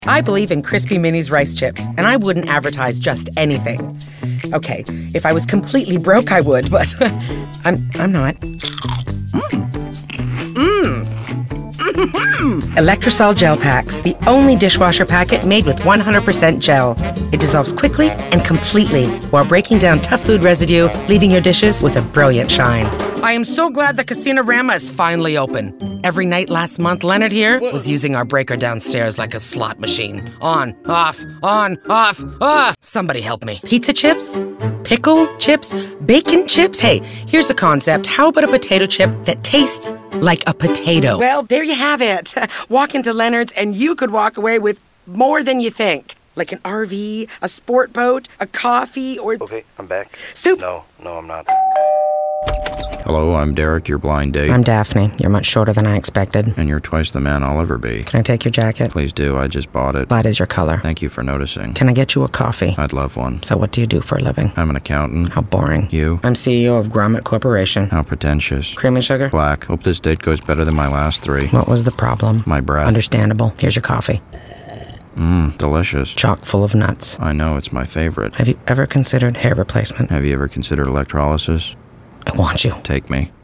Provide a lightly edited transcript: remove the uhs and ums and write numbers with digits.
I believe in Crispy Minis rice chips, and I wouldn't advertise just anything. Okay, if I was completely broke, I would, but I'm not. Electrosol Gel Packs, the only dishwasher packet made with 100% gel. It dissolves quickly and completely while breaking down tough food residue, leaving your dishes with a brilliant shine. I am so glad the Casino-rama is finally open. Every night last month, Leonard here was using our breaker downstairs like a slot machine. On, off, somebody help me. Pizza chips? Pickle chips? Bacon chips? Hey, here's a concept. How about a potato chip that tastes like a potato? Well, there you have it. Walk into Leonard's and you could walk away with more than you think. Like an RV, a sport boat, a coffee, or... Okay, I'm back. Soup. No, I'm not. Hello, I'm Derek, your blind date. I'm Daphne. You're much shorter than I expected. And you're twice the man I'll ever be. Can I take your jacket? Please do, I just bought it. Black is your color. Thank you for noticing. Can I get you a coffee? I'd love one. So what do you do for a living? I'm an accountant. How boring. You? I'm CEO of Grommet Corporation. How pretentious. Cream and sugar? Black. Hope this date goes better than my last three. What was the problem? My breath. Understandable. Here's your coffee. Delicious. Chock full of nuts. I know, it's my favorite. Have you ever considered hair replacement? Have you ever considered electrolysis? I want you. Take me.